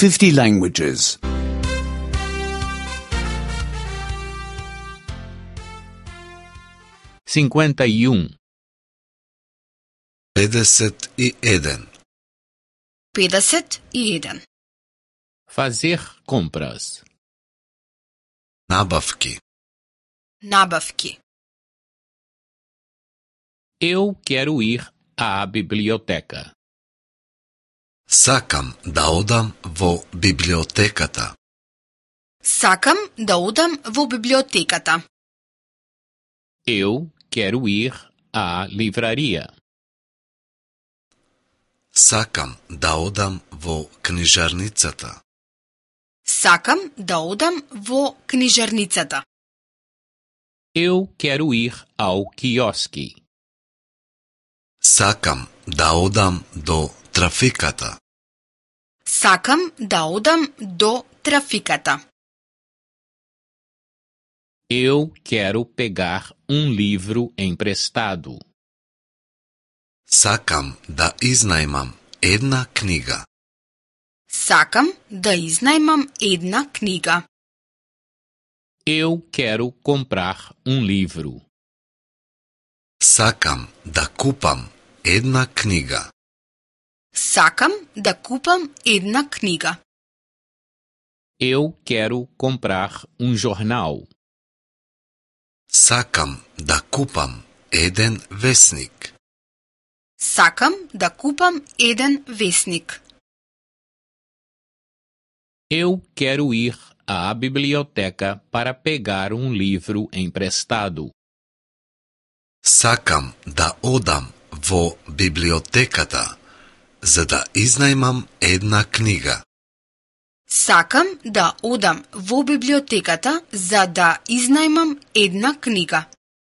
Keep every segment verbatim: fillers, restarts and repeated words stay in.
fifty languages. cinquenta e um. pedeset i jedan. pedeset i jedan. Fazer compras. Nabavki. Nabavki. Eu quero ir à biblioteca. Сакам да одам во библиотеката. Сакам да одам во библиотеката. Eu quero ir à livraria. Сакам да одам во книжарницата. Сакам да одам во книжарницата. Eu quero ir ao quiosque. Сакам да одам до трафиката. Сакам да одам до трафиката. Eu quero pegar um livro emprestado. Сакам да изнајмам една книга. Сакам да изнајмам една книга. Eu quero comprar um livro. Сакам да купам една книга. Сакам да купам една книга. Eu quero comprar um jornal. Сакам да купам еден весник. Сакам да купам еден весник. Eu quero ir à biblioteca para pegar um livro emprestado. Сакам да одам во библиотеката за да изнајмам една книга. Сакам да одам во библиотеката за да изнајмам една книга.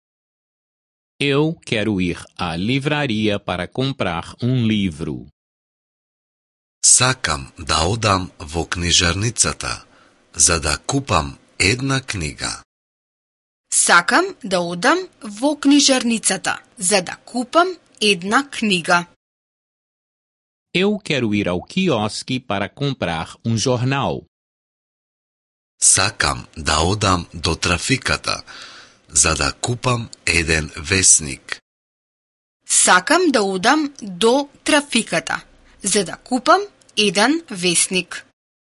Eu quero ir à livraria para comprar um livro. Сакам да одам во книжарницата за да купам една книга. Сакам да одам во книжарницата за да купам една книга. Eu quero ir ao quiosque para comprar um jornal. Сакам да одам до трафиката за да купам еден весник. Сакам да одам до трафиката за да купам еден весник.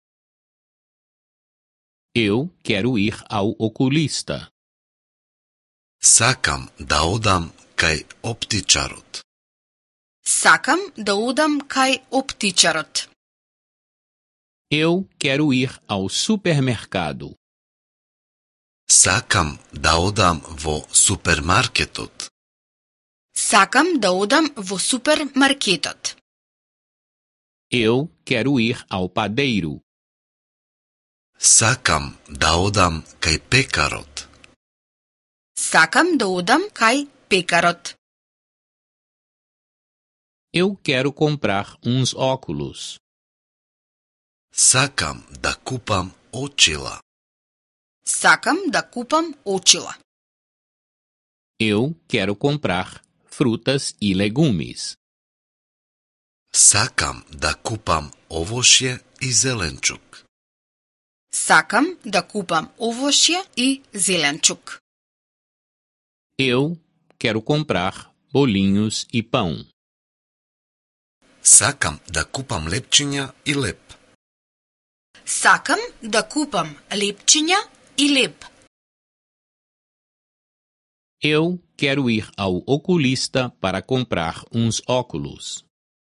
Eu quero ir ao oculista. Сакам да одам кај оптичарот. Сакам да одам кај оптичарот. Eu quero ir ao supermercado. Сакам да одам во супермаркетот. Сакам да одам во супермаркетот. Eu quero ir ao padeiro. Сакам да одам кај пекарот. Сакам да одам кај пекарот. Eu quero comprar uns óculos. Сакам да купам очила. Сакам да купам очила. Eu quero comprar frutas e legumes. Сакам да купам овошје и зеленчук. Сакам да купам овошје и зеленчук. Eu quero comprar bolinhos e pão. Сакам да купам лепчиња и леп. Сакам да купам лепчиња и леп. Eu quero ir ao oculista para comprar uns óculos.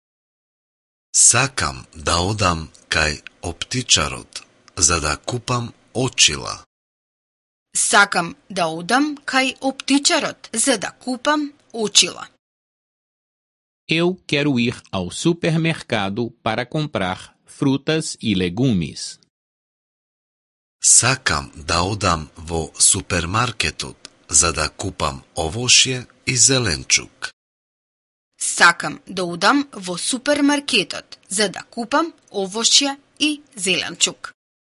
Сакам да одам кај оптичарот за да купам очила. Сакам да одам кај оптичарот за да купам очила. Eu quero ir ao supermercado para comprar frutas e legumes. Сакам да одам во супермаркетот за да купам овошје и зеленчук. Сакам да одам во супермаркетот за да купам овошје и зеленчук.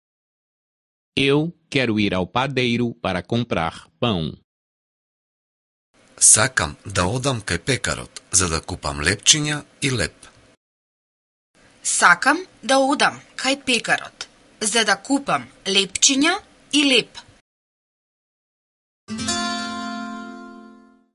Eu quero ir ao padeiro para comprar pão. Сакам да одам кај пекарот за да купам лепчиња и леп. Сакам да одам кај пекарот, за да купам лепчиња и леп.